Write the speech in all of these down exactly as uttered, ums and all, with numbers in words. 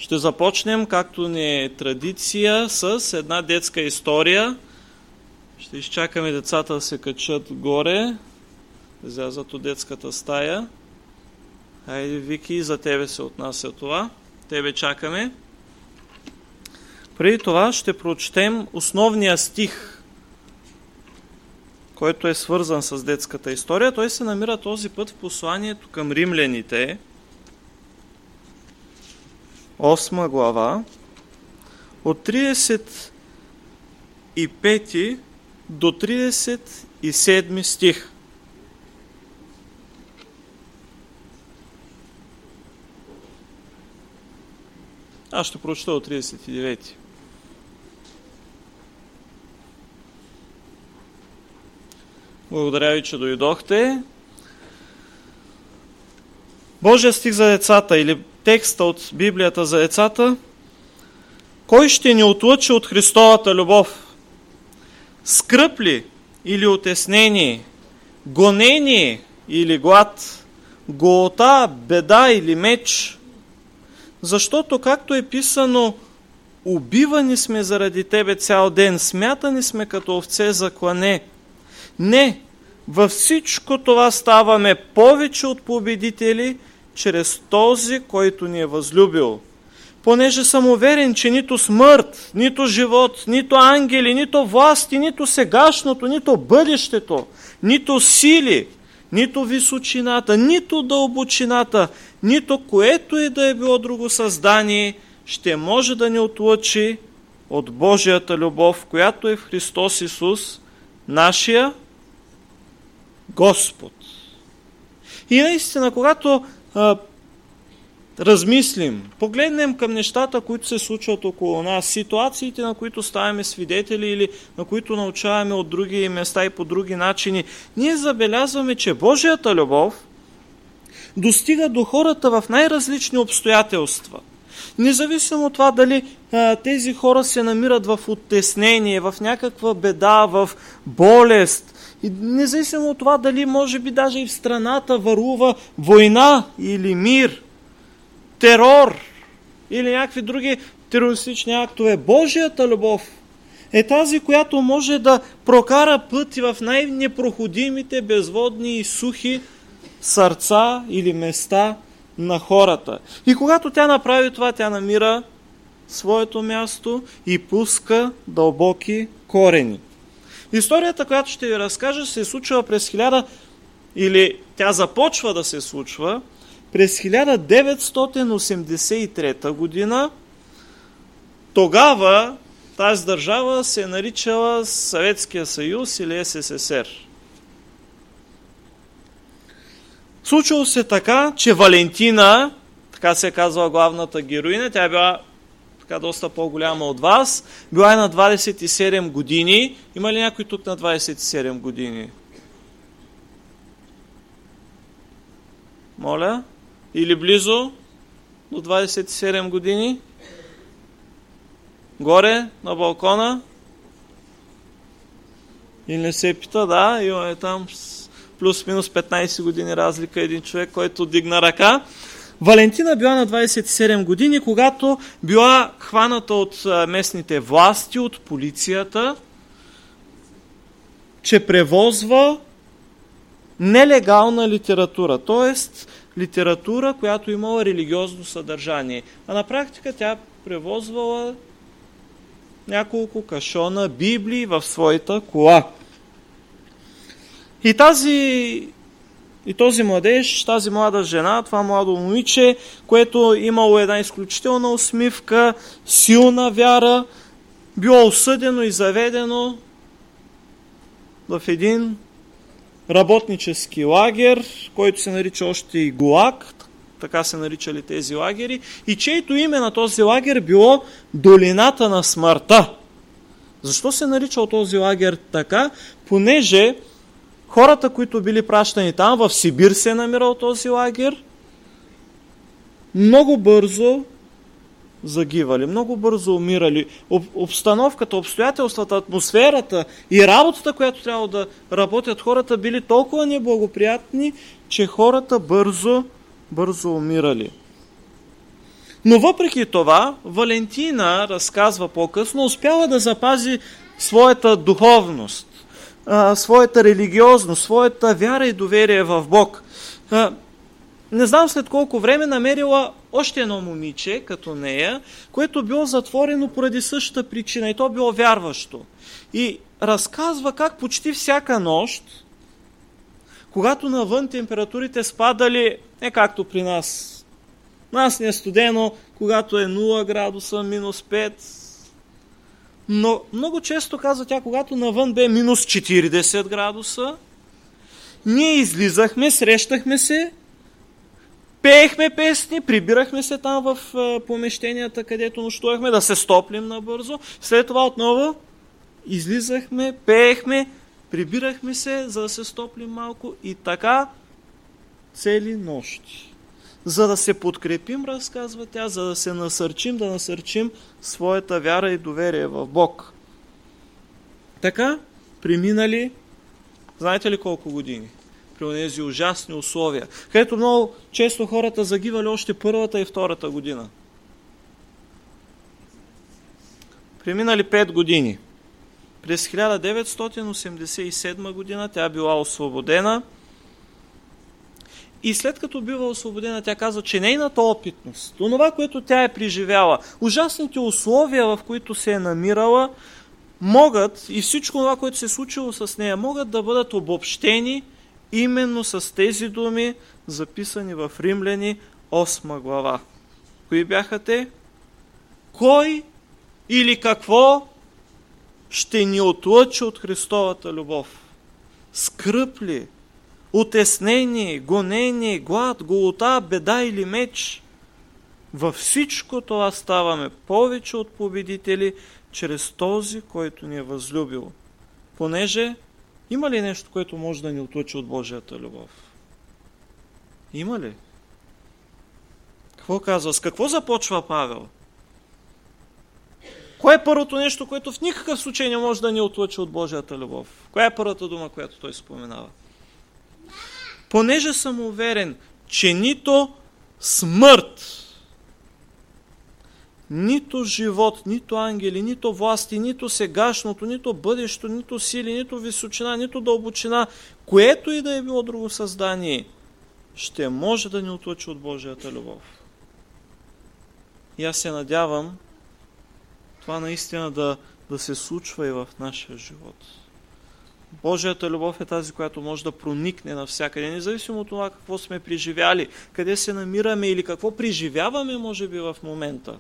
Ще започнем, както ни е традиция, с една детска история. Ще изчакаме децата да се качат горе, излязат от детската стая. Хайде, Вики, за тебе се отнася това. Тебе чакаме. Преди това ще прочетем основния стих, който е свързан с детската история. Той се намира този път в посланието към римляните, осма глава, от тридесет и пети до тридесет и седми стих. Аз ще прочета от тридесет и девети. Благодаря ви, че дойдохте. Божия стих за децата или текста от Библията за децата. Кой ще ни отлъчи от Христовата любов? Скръб ли или утеснение, гонение или глад, голота, беда или меч? Защото, както е писано, убивани сме заради Тебе цял ден, смятани сме като овце за клане. Не, във всичко това ставаме повече от победители, чрез този, който ни е възлюбил. Понеже съм уверен, че нито смърт, нито живот, нито ангели, нито власти, нито сегашното, нито бъдещето, нито сили, нито височината, нито дълбочината, нито което и да е било друго създание, ще може да ни отлъчи от Божията любов, която е в Христос Исус, нашия Господ. И наистина, когато а, размислим, погледнем към нещата, които се случват около нас, ситуациите, на които ставаме свидетели или на които научаваме от други места и по други начини, ние забелязваме, че Божията любов достига до хората в най-различни обстоятелства. Независимо от това дали а, тези хора се намират в оттеснение, в някаква беда, в болест, и независимо от това дали може би даже и в страната вървува война или мир, терор или някакви други терористични актове, Божията любов е тази, която може да прокара пъти в най-непроходимите, безводни и сухи сърца или места на хората. И когато тя направи това, тя намира своето място и пуска дълбоки корени. Историята, която ще ви разкажа, се е случва през хиляда или тя започва да се случва през хиляда деветстотин осемдесет и трета година. Тогава тази държава се е наричала Съветския съюз или Ес Ес Ес Ер. Случило се така, че Валентина, така се казва главната героиня, тя била така доста по-голяма от вас, била е на двадесет и седем години. Има ли някой тук на двадесет и седем години? Моля? Или близо до двадесет и седем години? Горе, на балкона? Или не се пита? Да, имаме там плюс-минус петнадесет години разлика един човек, който дигна ръка. Валентина била на двадесет и седем години, когато била хваната от местните власти, от полицията, че превозва нелегална литература, т.е. литература, която имала религиозно съдържание. А на практика тя превозвала няколко кашона библии в своята кола. И тази И този младеж, тази млада жена, това младо момиче, което имало една изключителна усмивка, силна вяра, било осъдено и заведено в един работнически лагер, който се нарича още и ГУЛАГ, така се наричали тези лагери, и чието име на този лагер било Долината на смъртта. Защо се наричал този лагер така? Понеже хората, които били пращани там, в Сибир се е намирал този лагер, много бързо загивали, много бързо умирали. Об, обстановката, обстоятелствата, атмосферата и работата, която трябва да работят хората, били толкова неблагоприятни, че хората бързо, бързо умирали. Но въпреки това, Валентина, разказва по-късно, успяла да запази своята духовност, своята религиозност, своята вяра и доверие в Бог. Не знам след колко време намерила още едно момиче, като нея, което било затворено поради същата причина, и то било вярващо. И разказва как почти всяка нощ, когато навън температурите спадали, не както при нас. Нас не е студено, когато е нула градуса, минус пет. Но много често, казва тя, когато навън бе минус четиридесет градуса, ние излизахме, срещахме се, пеехме песни, прибирахме се там в помещенията, където нощувахме, да се стоплим набързо. След това отново излизахме, пеехме, прибирахме се, за да се стоплим малко, и така цели нощи. За да се подкрепим, разказва тя, за да се насърчим, да насърчим своята вяра и доверие в Бог. Така преминали, знаете ли колко години? При тези ужасни условия, където много често хората загивали още първата и втората година. Преминали пет години. През хиляда деветстотин осемдесет и седма година тя била освободена. И след като бива освободена, тя казва, че нейната опитност, онова, което тя е преживяла, ужасните условия, в които се е намирала, могат, и всичко това, което се е случило с нея, могат да бъдат обобщени именно с тези думи, записани в Римляни осма глава. Кои бяха те? Кой или какво ще ни отлъчи от Христовата любов? Скръб ли? Утеснение, гонение, глад, голота, беда или меч? Във всичко това ставаме повече от победители чрез този, който ни е възлюбил. Понеже има ли нещо, което може да ни отлъчи от Божията любов? Има ли? Какво казва? С какво започва Павел? Кое е първото нещо, което в никакъв случай не може да ни отлъчи от Божията любов? Коя е първата дума, която той споменава? Понеже съм уверен, че нито смърт, нито живот, нито ангели, нито власти, нито сегашното, нито бъдещето, нито сили, нито височина, нито дълбочина, което и да е било друго създание, ще може да ни отлъчи от Божията любов. И аз се надявам това наистина да, да се случва и в нашия живот. Божията любов е тази, която може да проникне навсякъде, независимо от това какво сме преживяли, къде се намираме или какво преживяваме, може би, в момента.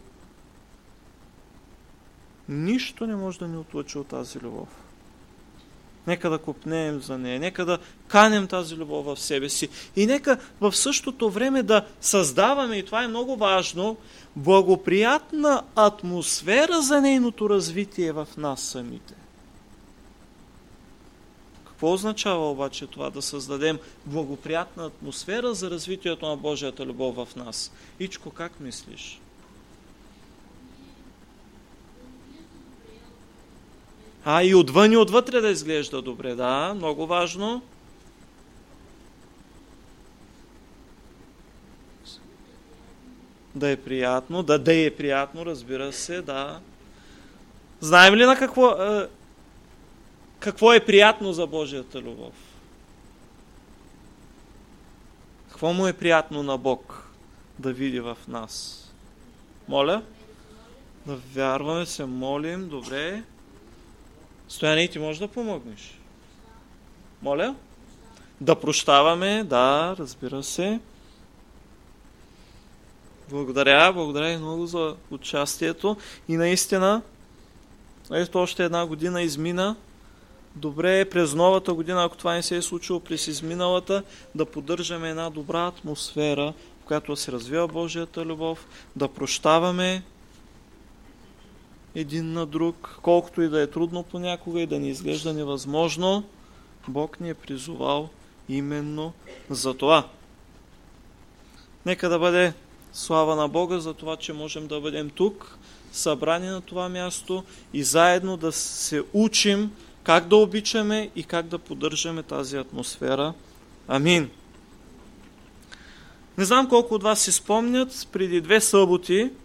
Нищо не може да ни отлъчи от тази любов. Нека да копнеем за нея, нека да канем тази любов в себе си и нека в същото време да създаваме, и това е много важно, благоприятна атмосфера за нейното развитие в нас самите. Какво означава обаче това да създадем благоприятна атмосфера за развитието на Божията любов в нас? Ичко, как мислиш? А, и отвън и отвътре да изглежда добре, да, много важно. Да е приятно, да, да е приятно, разбира се, да. Знаем ли на какво, е, какво е приятно за Божията любов? Какво му е приятно на Бог да види в нас? Моля? Да вярваме, се молим, добре. Стояне, и ти можеш да помогнеш. Моля? Да прощаваме, да, разбира се. Благодаря, благодаря и много за участието. И наистина, ето още една година измина. Добре е през новата година, ако това не се е случило през изминалата, да поддържаме една добра атмосфера, в която се развива Божията любов, да прощаваме един на друг, колкото и да е трудно понякога и да ни изглежда невъзможно, Бог ни е призовал именно за това. Нека да бъде слава на Бога за това, че можем да бъдем тук, събрани на това място и заедно да се учим как да обичаме и как да поддържаме тази атмосфера. Амин. Не знам колко от вас си спомнят, преди две съботи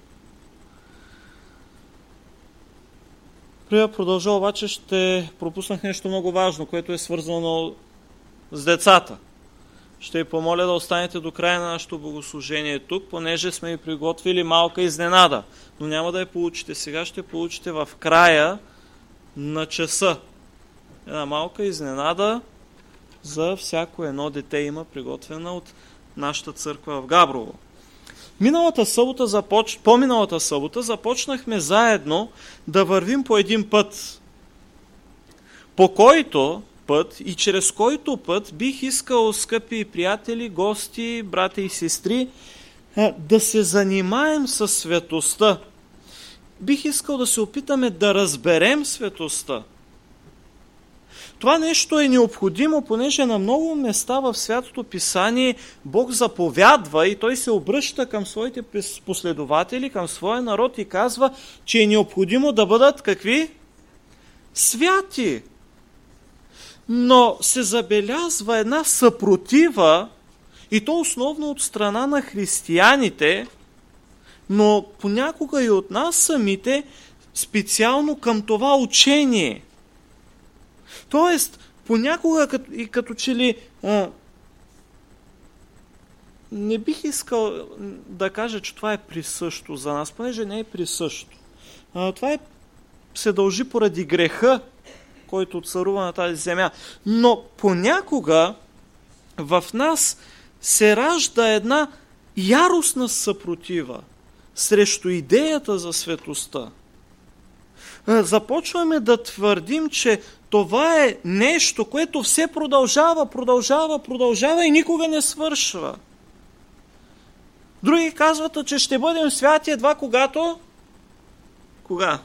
Преди да продължа, обаче ще пропуснах нещо много важно, което е свързано с децата. Ще ви помоля да останете до края на нашето богослужение тук, понеже сме ви приготвили малка изненада. Но няма да я получите сега, ще получите в края на часа. Една малка изненада за всяко едно дете има приготвена от нашата църква в Габрово. Миналата събота, започ... по-миналата събота започнахме заедно да вървим по един път, по който път и чрез който път бих искал, скъпи приятели, гости, брати и сестри, да се занимаем със светостта. Бих искал да се опитаме да разберем светостта. Това нещо е необходимо, понеже на много места в Святото Писание Бог заповядва и Той се обръща към своите последователи, към своя народ и казва, че е необходимо да бъдат какви? Святи. Но се забелязва една съпротива, и то основно от страна на християните, но понякога и от нас самите, специално към това учение. Тоест, понякога като, и като че ли а, не бих искал да кажа, че това е присъщо за нас, понеже не е присъщо. А, това е, се дължи поради греха, който царува на тази земя. Но понякога в нас се ражда една яростна съпротива срещу идеята за светостта. Започваме да твърдим, че това е нещо, което все продължава, продължава, продължава и никога не свършва. Други казват, че ще бъдем святи едва когато... Кога?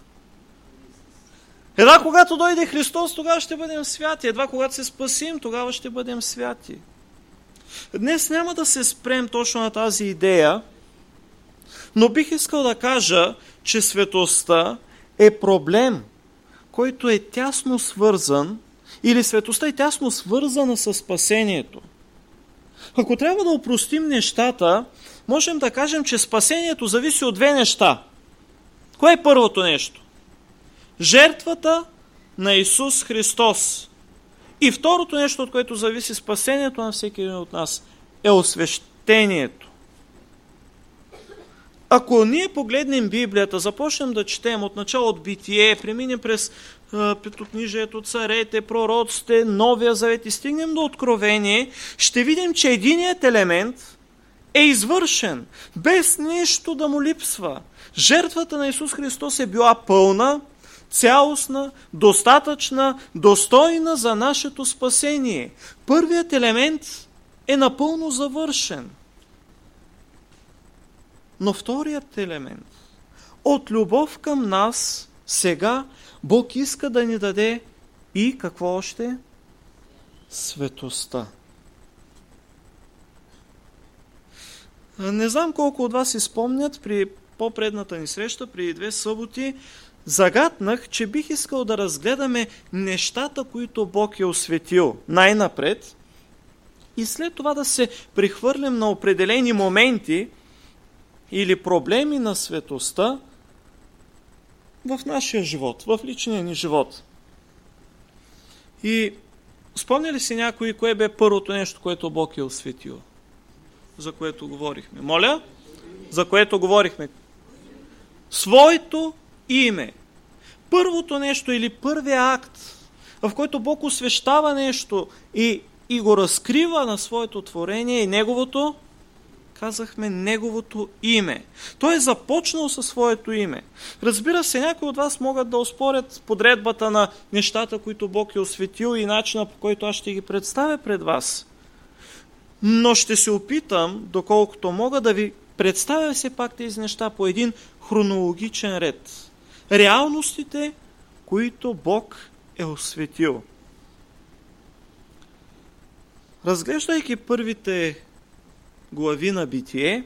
Едва когато дойде Христос, тогава ще бъдем святи. Едва когато се спасим, тогава ще бъдем святи. Днес няма да се спрем точно на тази идея, но бих искал да кажа, че светостта е проблем, който е тясно свързан, или светостта е тясно свързана с спасението. Ако трябва да опростим нещата, можем да кажем, че спасението зависи от две неща. Кое е първото нещо? Жертвата на Исус Христос. И второто нещо, от което зависи спасението на всеки един от нас, е освещението. Ако ние погледнем Библията, започнем да четем от начало от Битие, преминем през а, Петокнижието, царете, пророците, Новия Завет и стигнем до Откровение, ще видим, че единият елемент е извършен, без нищо да му липсва. Жертвата на Исус Христос е била пълна, цялостна, достатъчна, достойна за нашето спасение. Първият елемент е напълно завършен. Но вторият елемент, от любов към нас, сега Бог иска да ни даде и какво още? Светостта. Не знам колко от вас си спомнят, при по-предната ни среща, преди две съботи, загатнах, че бих искал да разгледаме нещата, които Бог е осветил най-напред и след това да се прехвърлим на определени моменти или проблеми на светостта в нашия живот, в личния ни живот. И спомня ли си някой, кое бе първото нещо, което Бог е осветил? За което говорихме. Моля? За което говорихме. Своето име. Първото нещо или първия акт, в който Бог освещава нещо и, и го разкрива на своето творение и неговото, казахме, неговото име. Той е започнал със своето име. Разбира се, някои от вас могат да оспорят подредбата на нещата, които Бог е осветил и начина, по който аз ще ги представя пред вас. Но ще се опитам, доколкото мога, да ви представя все пак тези неща по един хронологичен ред. Реалностите, които Бог е осветил. Разглеждайки първите глави на Битие,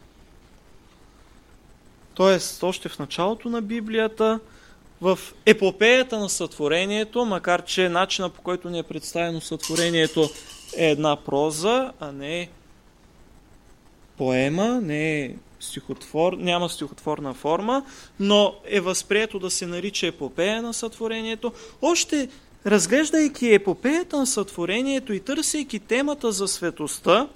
т.е. още в началото на Библията, в епопеята на сътворението, макар че начина, по който ни е представено сътворението, е една проза, а не поема, не е стихотвор, няма стихотворна форма, но е възприето да се нарича епопея на сътворението. Още разглеждайки епопеята на сътворението и търсейки темата за светостта,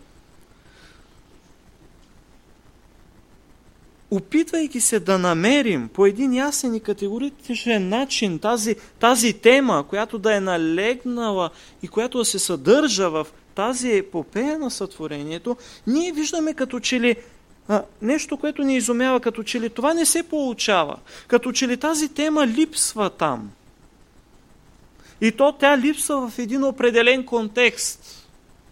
опитвайки се да намерим по един ясен и категоричен начин тази, тази тема, която да е налегнала и която да се съдържа в тази епопея на сътворението, ние виждаме като че ли а, нещо, което ни изумява, като че ли това не се получава, като че ли тази тема липсва там. И то тя липсва в един определен контекст.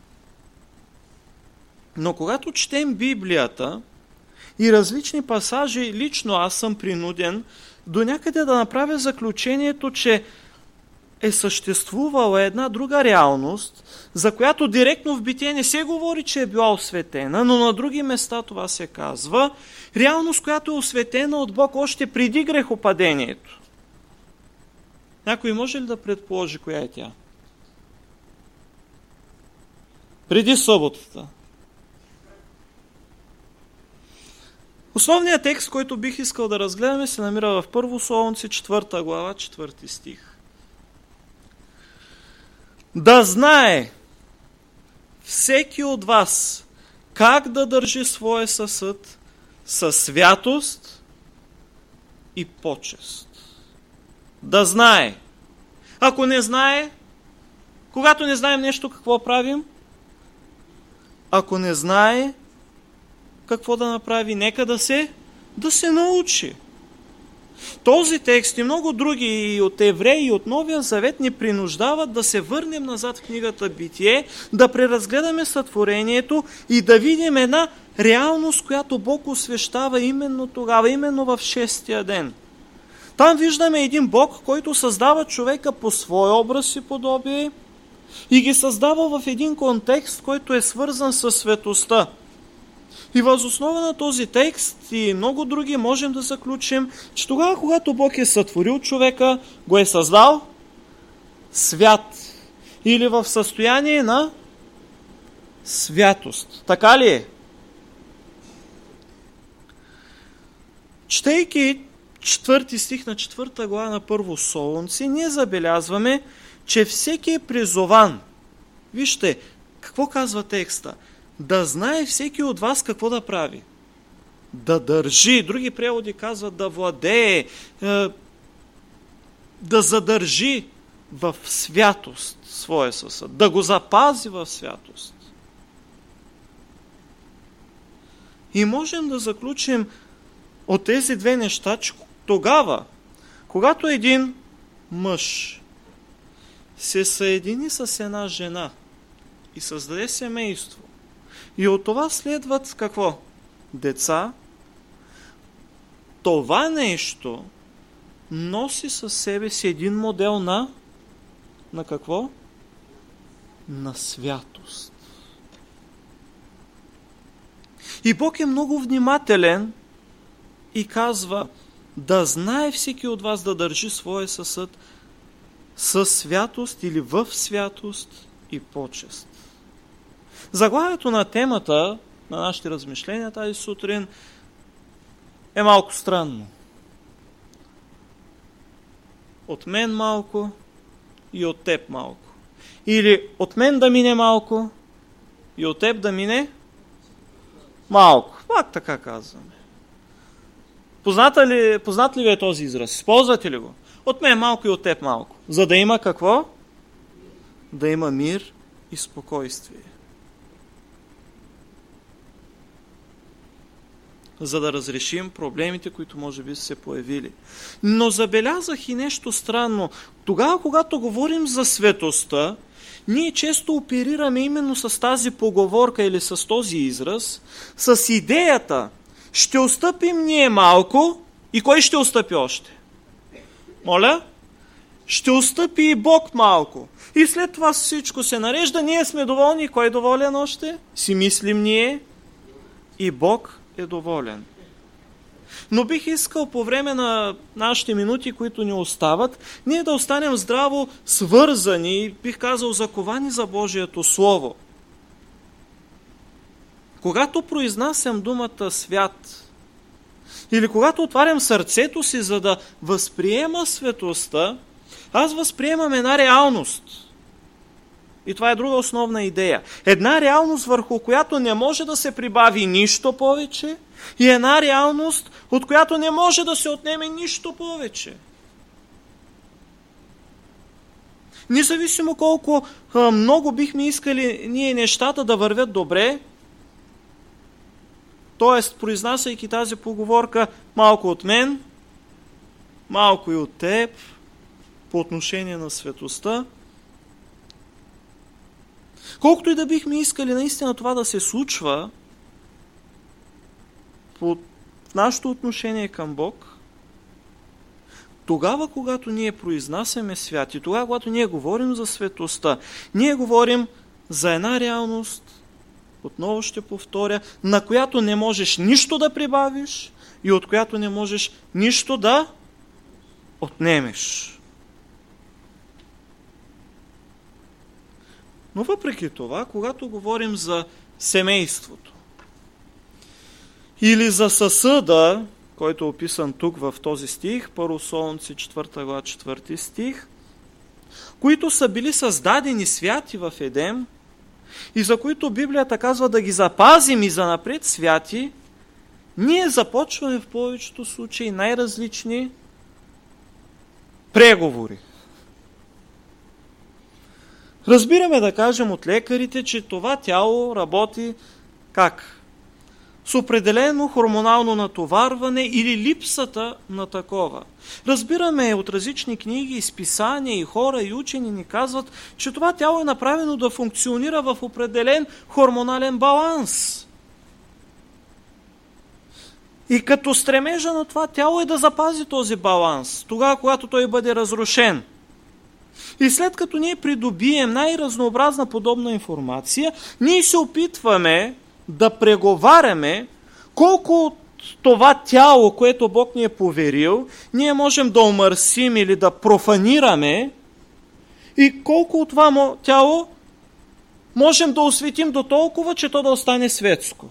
Но когато четем Библията и различни пасажи, лично аз съм принуден до някъде да направя заключението, че е съществувала една друга реалност, за която директно в Битие не се говори, че е била осветена, но на други места това се казва. Реалност, която е осветена от Бог още преди грехопадението. Някой може ли да предположи коя е тя? Преди съботата. Основният текст, който бих искал да разгледаме, се намира в Първо Солунци, четвърта глава, четвърти стих. Да знае всеки от вас как да държи своя съсъд със святост и почест. Да знае. Ако не знае, когато не знаем нещо, какво правим? Ако не знае какво да направи, нека да се, да се научи. Този текст и много други и от Евреи, и от Новия Завет ни принуждават да се върнем назад в книгата Битие, да преразгледаме сътворението и да видим една реалност, която Бог освещава именно тогава, именно в шестия ден. Там виждаме един Бог, който създава човека по свой образ и подобие и ги създава в един контекст, който е свързан с светостта. И въз основа на този текст и много други можем да заключим, че тогава, когато Бог е сътворил човека, го е създал свят или в състояние на святост. Така ли е? Четейки четвърти стих на четвърта глава на Първо Солунци, ние забелязваме, че всеки е призован. Вижте, какво казва текста? Да знае всеки от вас какво да прави. Да държи. Други преводи казват да владее, да задържи в святост своя съсъд. Да го запази в святост. И можем да заключим от тези две неща, че тогава, когато един мъж се съедини с една жена и създаде семейство, и от това следват какво? Деца. Това нещо носи със себе си един модел на на какво? На святост. И Бог е много внимателен и казва да знае всеки от вас да държи своя съсъд със святост или в святост и почест. Заглавието на темата на нашите размишления тази сутрин е малко странно. От мен малко и от теб малко. Или от мен да мине малко и от теб да мине малко. Пак така казваме. Позната ли, познат ли ви е този израз? Използвате ли го? От мен малко и от теб малко. За да има какво? Да има мир и спокойствие. За да разрешим проблемите, които може би са се появили. Но забелязах и нещо странно. Тогава, когато говорим за светостта, ние често оперираме именно с тази поговорка или с този израз, с идеята, ще отстъпим ние малко и кой ще отстъпи още? Моля? Ще отстъпи и Бог малко. И след това всичко се нарежда, ние сме доволни. Кой е доволен още? Си мислим ние. И Бог е доволен. Но бих искал по време на нашите минути, които ни остават, ние да останем здраво свързани, бих казал заковани за Божието Слово. Когато произнасям думата свят, или когато отварям сърцето си, за да възприема светостта, аз възприемам една реалност. И това е друга основна идея. Една реалност, върху която не може да се прибави нищо повече, и една реалност, от която не може да се отнеме нищо повече. Независимо колко а, много бихме искали ние нещата да вървят добре, т.е. произнасяйки тази поговорка малко от мен, малко и от теб, по отношение на светостта, колкото и да бихме искали наистина това да се случва по нашето отношение към Бог, тогава, когато ние произнасяме свят и тогава, когато ние говорим за светостта, ние говорим за една реалност, отново ще повторя, на която не можеш нищо да прибавиш и от която не можеш нищо да отнемеш. Но въпреки това, когато говорим за семейството или за съсъда, който е описан тук в този стих, Първо Солунци, четвърта глава, четвърти стих, които са били създадени святи в Едем и за които Библията казва да ги запазим и занапред святи, ние започваме в повечето случаи най-различни преговори. Разбираме, да кажем, от лекарите, че това тяло работи как? С определено хормонално натоварване или липсата на такова. Разбираме от различни книги, изписания и хора и учени ни казват, че това тяло е направено да функционира в определен хормонален баланс. И като стремежа на това тяло е да запази този баланс, тогава, когато той бъде разрушен. И след като ние придобием най-разнообразна подобна информация, ние се опитваме да преговаряме колко от това тяло, което Бог ни е поверил, ние можем да омърсим или да профанираме и колко от това тяло можем да осветим до толкова, че то да остане светско.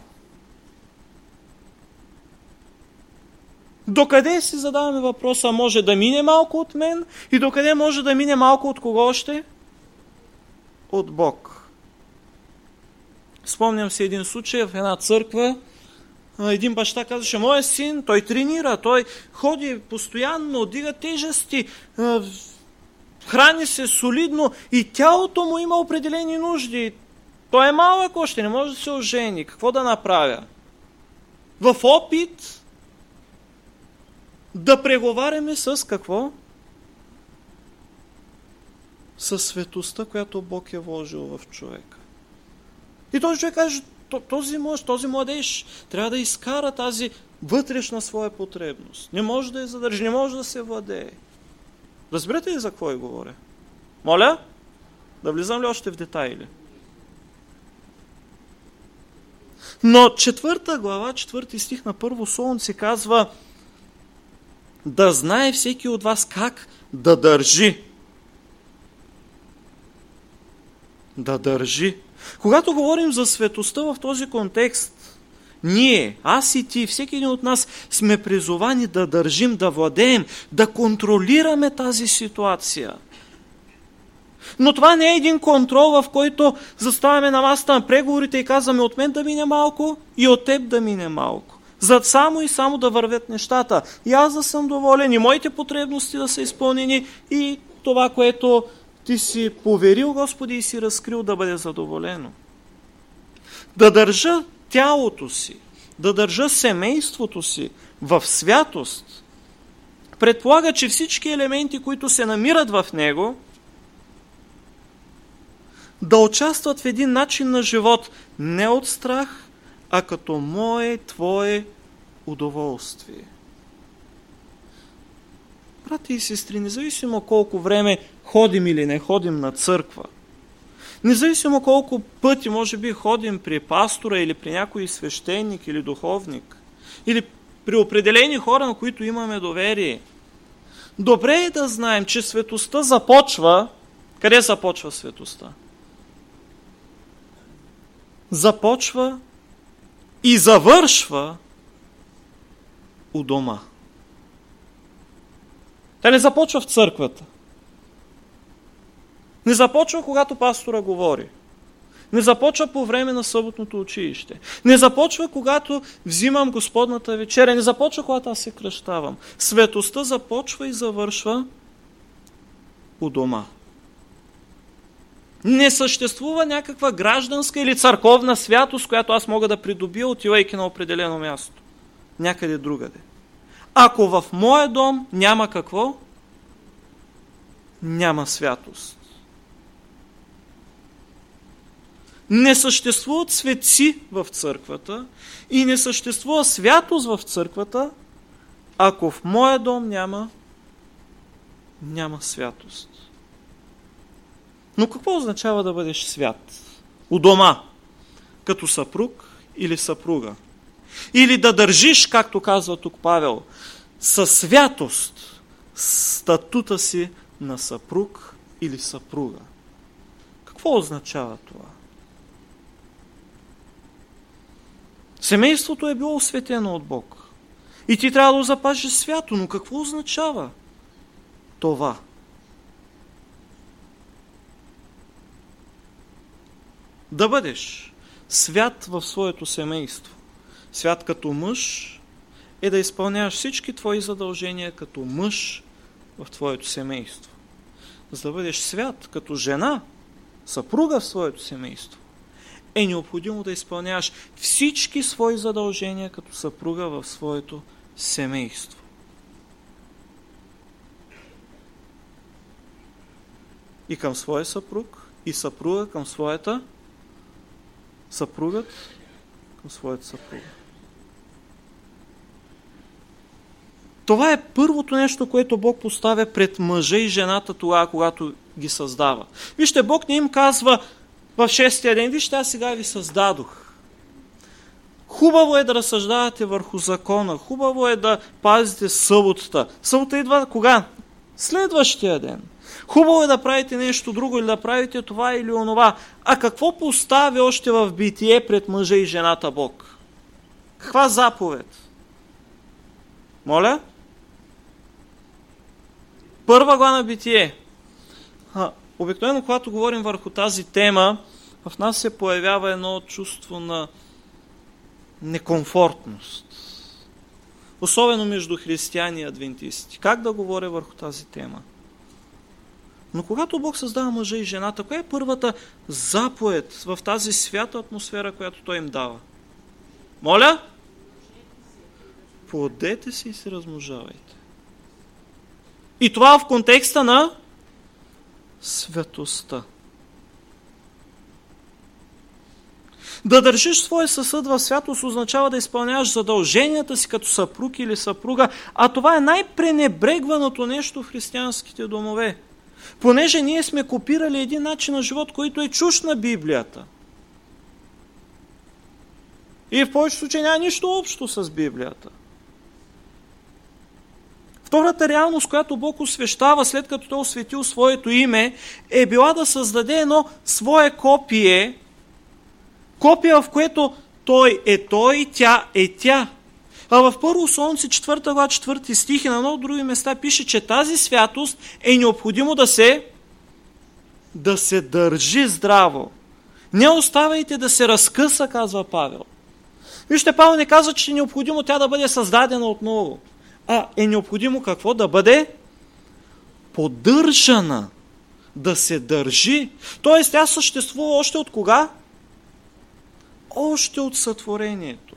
Докъде си задаваме въпроса, може да мине малко от мен и докъде може да мине малко от кого още? От Бог. Спомням си един случай в една църква. Един баща казваше, моя син, той тренира, той ходи постоянно, дига тежести, храни се солидно и тялото му има определени нужди. Той е малък още, не може да се ожени. Какво да направя? В опит да преговаряме с какво? С светостта, която Бог е вложил в човека. И този човек каже, този мъж, този младеж трябва да изкара тази вътрешна своя потребност. Не може да я задържи, не може да се владее. Разбирате ли за какво я говоря? Моля? Да влизам ли още в детайли? Но четвърта глава, четвърти стих на Първо Солунци казва, да знае всеки от вас как да държи. Да държи. Когато говорим за светостта в този контекст, ние, аз и ти, всеки един от нас сме призовани да държим, да владеем, да контролираме тази ситуация. Но това не е един контрол, в който заставаме на масата на преговорите и казваме от мен да мине малко и от теб да мине малко. За само и само да вървят нещата. И аз да съм доволен, и моите потребности да са изпълнени, и това, което ти си поверил, Господи, и си разкрил, да бъде задоволено. Да държа тялото си, да държа семейството си в святост, предполага, че всички елементи, които се намират в него, да участват в един начин на живот не от страх, а като мое, твое удоволствие. Брати и сестри, независимо колко време ходим или не ходим на църква, независимо колко пъти може би ходим при пастора или при някой свещеник или духовник, или при определени хора, на които имаме доверие, добре е да знаем, че светостта започва. Къде започва светостта? Започва и завършва у дома. Тя не започва в църквата. Не започва, когато пастора говори. Не започва по време на съботното училище. Не започва, когато взимам Господната вечеря. Не започва, когато аз се кръщавам. Светостта започва и завършва у дома. Не съществува някаква гражданска или църковна святост, която аз мога да придобия, отивайки на определено място. Някъде другаде. Ако в моя дом няма какво? Няма святост. Не съществуват светци в църквата и не съществува святост в църквата, ако в моя дом няма, няма святост. Но какво означава да бъдеш свят? У дома, като съпруг или съпруга. Или да държиш, както казва тук Павел, със святост статута си на съпруг или съпруга. Какво означава това? Семейството е било осветено от Бог. И ти трябва да го запазиш свято, но какво означава това? Да бъдеш свят в своето семейство. Свят като мъж е да изпълняваш всички твои задължения като мъж в твоето семейство. За да бъдеш свят като жена, съпруга в своето семейство, е необходимо да изпълняваш всички свои задължения като съпруга в своето семейство. И към своя съпруг, и съпруга към своята съпругът към своята съпруга. Това е първото нещо, което Бог поставя пред мъжа и жената тогава, когато ги създава. Вижте, Бог не им казва в шестия ден, вижте, аз сега ви създадох. Хубаво е да разсъждавате върху закона, хубаво е да пазите съботата. Събота идва кога? Следващия ден. Хубаво е да правите нещо друго или да правите това или онова. А какво постави още в Битие пред мъжа и жената Бог? Каква заповед? Моля? Първа глава Битие. А, обикновено, когато говорим върху тази тема, в нас се появява едно чувство на некомфортност. Особено между християни и адвентисти. Как да говоря върху тази тема? Но когато Бог създава мъжа и жената, коя е първата заповед в тази свята атмосфера, която Той им дава? Моля? Плодете се и се размножавайте. И това в контекста на светостта. Да държиш своя съсъд в святост означава да изпълняваш задълженията си като съпруг или съпруга, а това е най-пренебрегваното нещо в християнските домове. Понеже ние сме копирали един начин на живот, който е чужд на Библията. И в повечето случаи няма нищо общо с Библията. Втората реалност, която Бог освещава, след като Той осветил своето име, е била да създаде едно свое копие, копие, в което Той е Той, тя е тя. А в Първо Солунци, четвърта глава, четвърти стих и на много други места пише, че тази святост е необходимо да се, да се държи здраво. Не оставайте да се разкъса, казва Павел. Вижте, Павел не казва, че е необходимо тя да бъде създадена отново. А е необходимо какво? Да бъде поддържана, да се държи. Тоест, тя съществува още от кога? Още от сътворението.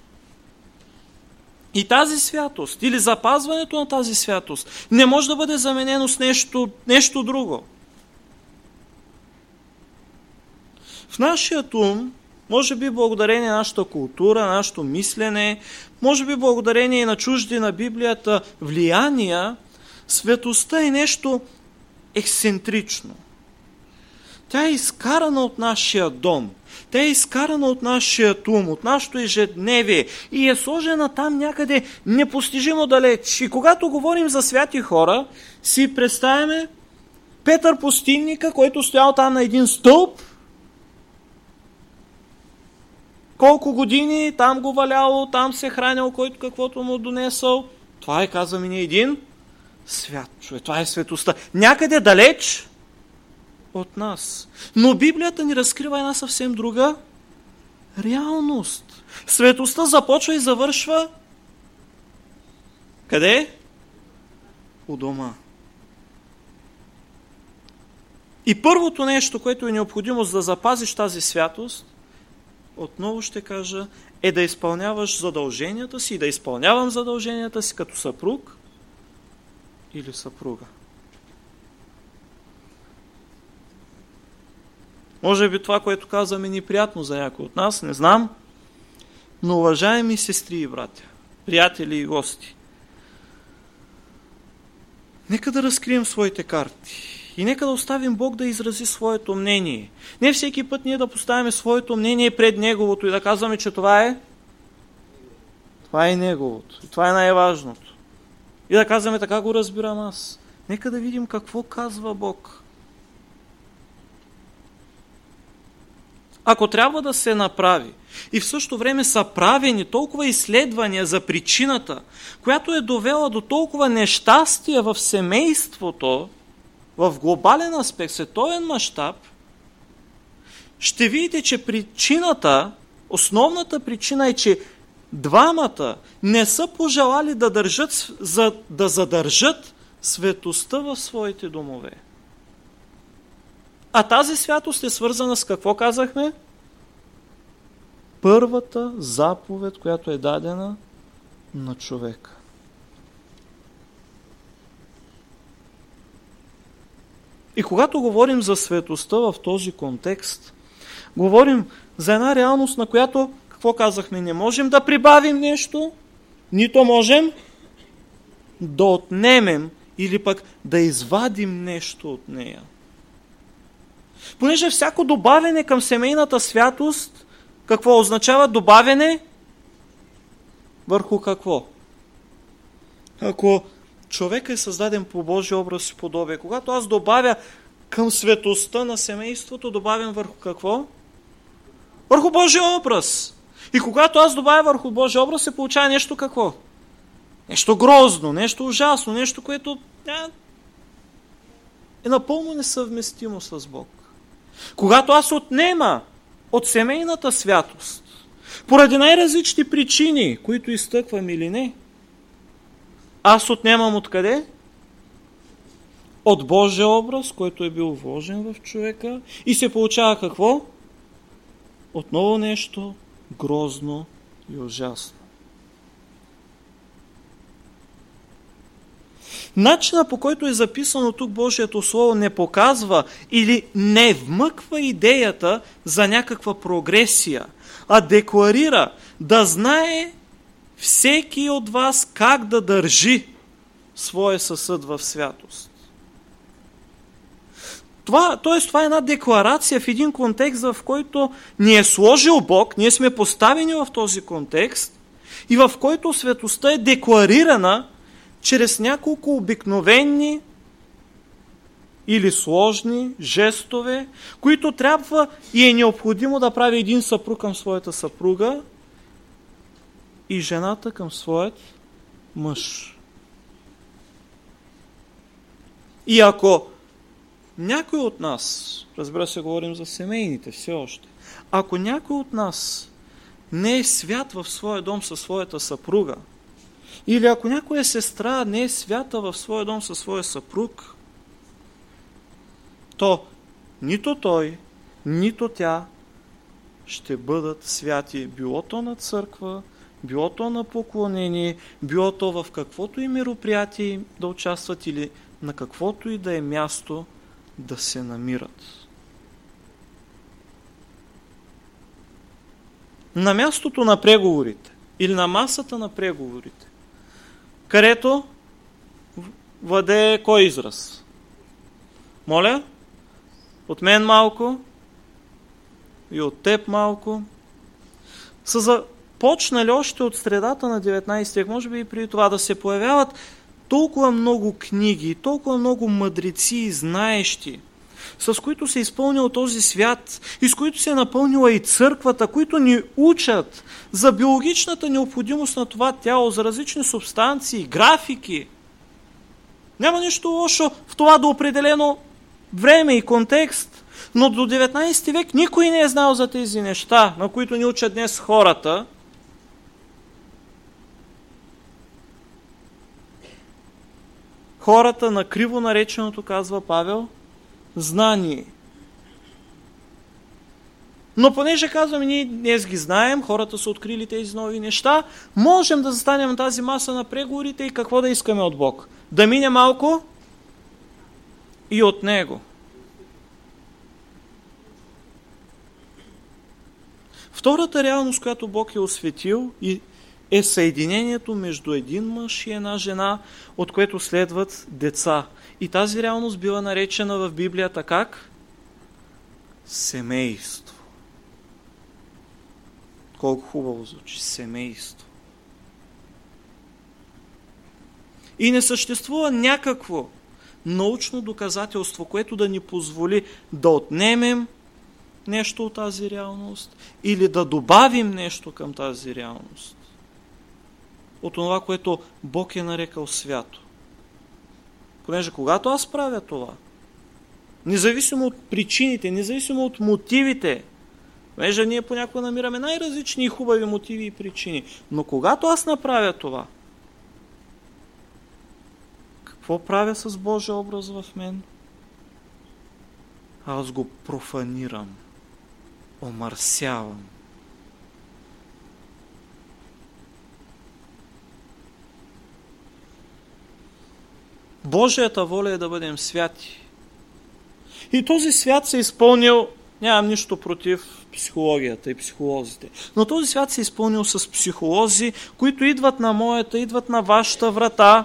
И тази святост, или запазването на тази святост, не може да бъде заменено с нещо, нещо друго. В нашия ум, може би благодарение на нашата култура, на нашето мислене, може би благодарение на чужди на Библията влияния, светостта е нещо ексцентрично. Тя е изкарана от нашия дом. Тя е изкарана от нашия ум, от нашето ежедневие и е сложена там някъде непостижимо далеч. И когато говорим за святи хора, си представяме Петър Пустинника, който стоял там на един стълб, колко години, там го валяло, там се хранил, който каквото му донесъл. Това е, казваме ни, един свят човек. Това е светостта. Някъде далеч от нас. Но Библията ни разкрива една съвсем друга реалност. Светостта започва и завършва къде? У дома. И първото нещо, което е необходимо, за да запазиш тази святост, отново ще кажа, е да изпълняваш задълженията си и да изпълнявам задълженията си като съпруг или съпруга. Може би това, което казваме, ни приятно за някой от нас, не знам, но уважаеми сестри и братя, приятели и гости, нека да разкрием своите карти и нека да оставим Бог да изрази своето мнение. Не всеки път ние да поставяме своето мнение пред Неговото и да казваме, че това е това е Неговото. И това е най-важното. И да казваме, така го разбирам аз. Нека да видим какво казва Бог. Ако трябва да се направи и в същото време са правени толкова изследвания за причината, която е довела до толкова нещастие в семейството, в глобален аспект, световен мащаб, ще видите, че причината, основната причина е, че двамата не са пожелали да, държат, за, да задържат светостта в своите домове. А тази святост е свързана с какво казахме? Първата заповед, която е дадена на човека. И когато говорим за светостта в този контекст, говорим за една реалност, на която, какво казахме, не можем да прибавим нещо, нито можем да отнемем или пък да извадим нещо от нея. Понеже всяко добавяне към семейната святост, какво означава добавяне? Върху какво? Ако човек е създаден по Божия образ и подобие, когато аз добавя към светостта на семейството, добавям върху какво? Върху Божия образ. И когато аз добавя върху Божия образ, се получава нещо какво? Нещо грозно, нещо ужасно, нещо, което е напълно несъвместимо с Бог. Когато аз отнема от семейната святост, поради най-различни причини, които изтъквам или не, аз отнемам откъде? От Божия образ, който е бил вложен в човека, и се получава какво? Отново нещо грозно и ужасно. Начинът, по който е записано тук Божието Слово, не показва или не вмъква идеята за някаква прогресия, а декларира да знае всеки от вас как да държи своя съсъд в святост. Това, т.е. това е една декларация в един контекст, в който ни е сложил Бог, ние сме поставени в този контекст и в който светостта е декларирана чрез няколко обикновени или сложни жестове, които трябва и е необходимо да прави един съпруг към своята съпруга и жената към своят мъж. И ако някой от нас, разбира се, говорим за семейните все още, ако някой от нас не е свят в своя дом със своята съпруга, или ако някоя сестра не е свята в своя дом със своя съпруг, то нито той, нито тя ще бъдат святи, било то на църква, било то на поклонение, било то в каквото и мероприятие да участват или на каквото и да е място да се намират. На мястото на преговорите или на масата на преговорите, където владее кой израз? Моля? От мен малко и от теб малко. Са започнали още от средата на деветнайсети век, може би и преди това, да се появяват толкова много книги, толкова много мъдреци и знаещи, с които се е изпълнил този свят и с които се е напълнила и църквата, които ни учат за биологичната необходимост на това тяло, за различни субстанции, графики. Няма нищо лошо в това до определено време и контекст, но до деветнайсети век никой не е знал за тези неща, на които ни учат днес хората. Хората на криво нареченото, казва Павел, знание. Но понеже казваме, ние днес ги знаем, хората са открили тези нови неща, можем да застанем на тази маса на преговорите и какво да искаме от Бог? Да мине малко и от Него. Втората реалност, която Бог е осветил, е съединението между един мъж и една жена, от което следват деца. И тази реалност била наречена в Библията как? Семейство. Колко хубаво звучи. Семейство. И не съществува някакво научно доказателство, което да ни позволи да отнемем нещо от тази реалност или да добавим нещо към тази реалност. От това, което Бог е нарекал свято. Понеже когато аз правя това, независимо от причините, независимо от мотивите, понеже ние понякога намираме най-различни и хубави мотиви и причини, но когато аз направя това, какво правя с Божия образ в мен? Аз го профанирам, омърсявам. Божията воля е да бъдем святи. И този свят се е изпълнил, нямам нищо против психологията и психолозите, но този свят се е изпълнил с психолози, които идват на моята, идват на вашата врата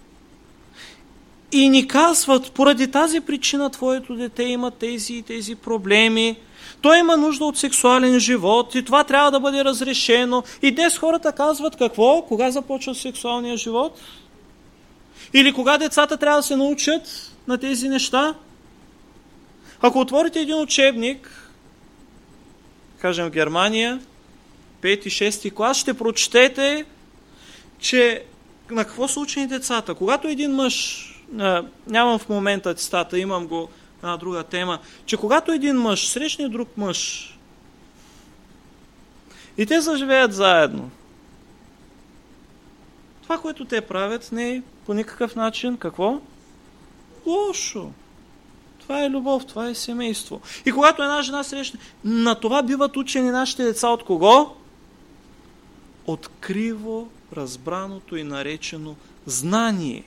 и ни казват, поради тази причина твоето дете има тези и тези проблеми, той има нужда от сексуален живот и това трябва да бъде разрешено. И днес хората казват какво? Кога започва сексуалния живот? Или кога децата трябва да се научат на тези неща? Ако отворите един учебник, кажем в Германия, пети шести клас, ще прочетете, че на какво са учени децата. Когато един мъж, нямам в момента цитата, имам го на друга тема, че когато един мъж срещне друг мъж и те заживеят заедно, това, което те правят, не е по никакъв начин какво? Лошо. Това е любов, това е семейство. И когато една жена срещне, на това биват учени нашите деца от кого? От криво разбраното и наречено знание.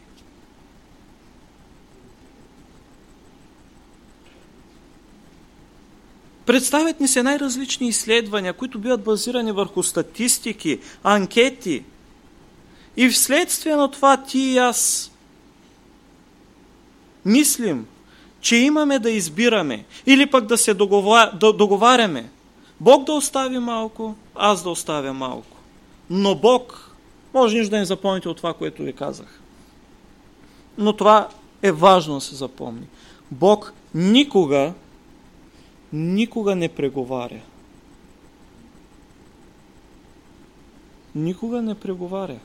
Представят ни се най-различни изследвания, които биват базирани върху статистики, анкети. И вследствие на това ти и аз мислим, че имаме да избираме или пък да се договаряме. Бог да остави малко, аз да оставя малко. Но Бог, може нищо да не запомните от това, което ви казах. Но това е важно да се запомни. Бог никога, никога не преговаря. Никога не преговаря.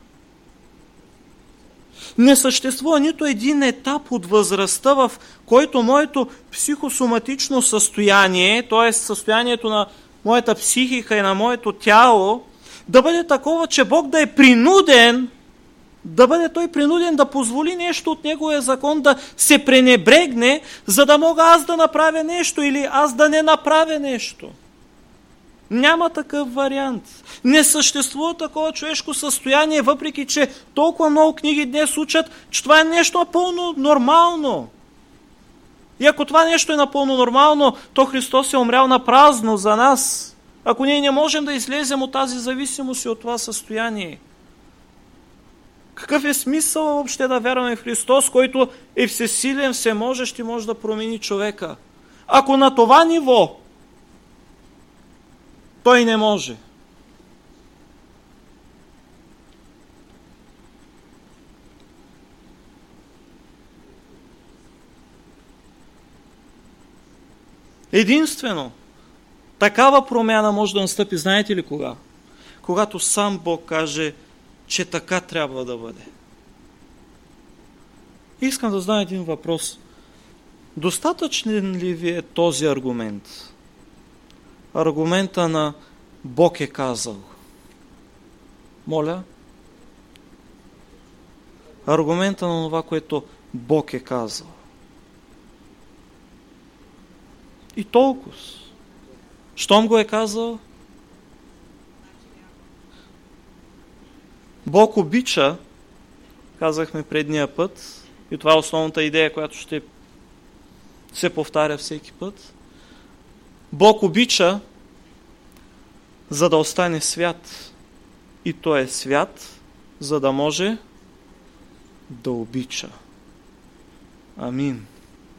Не съществува нито един етап от възрастта, в който моето психосоматично състояние, т.е. състоянието на моята психика и на моето тяло, да бъде такова, че Бог да е принуден, да бъде той принуден да позволи нещо от Неговия закон да се пренебрегне, за да мога аз да направя нещо или аз да не направя нещо. Няма такъв вариант. Не съществува такова човешко състояние, въпреки че толкова много книги днес учат, че това е нещо напълно нормално. И ако това нещо е напълно нормално, то Христос е умрял на празно за нас. Ако ние не можем да излезем от тази зависимост и от това състояние. Какъв е смисъл въобще да вярваме в Христос, който е всесилен, всеможещ и може да промени човека? Ако на това ниво той не може. Единствено, такава промяна може да настъпи, знаете ли кога? Когато сам Бог каже, че така трябва да бъде. Искам да знам един въпрос. Достатъчен ли ви е този аргумент? Аргумента на Бог е казал. Моля? Аргумента на това, което Бог е казал. И толкова. Щом го е казал? Бог обича, казахме предния път, и това е основната идея, която ще се повтаря всеки път. Бог обича, за да остане свят. И той е свят, за да може да обича. Амин.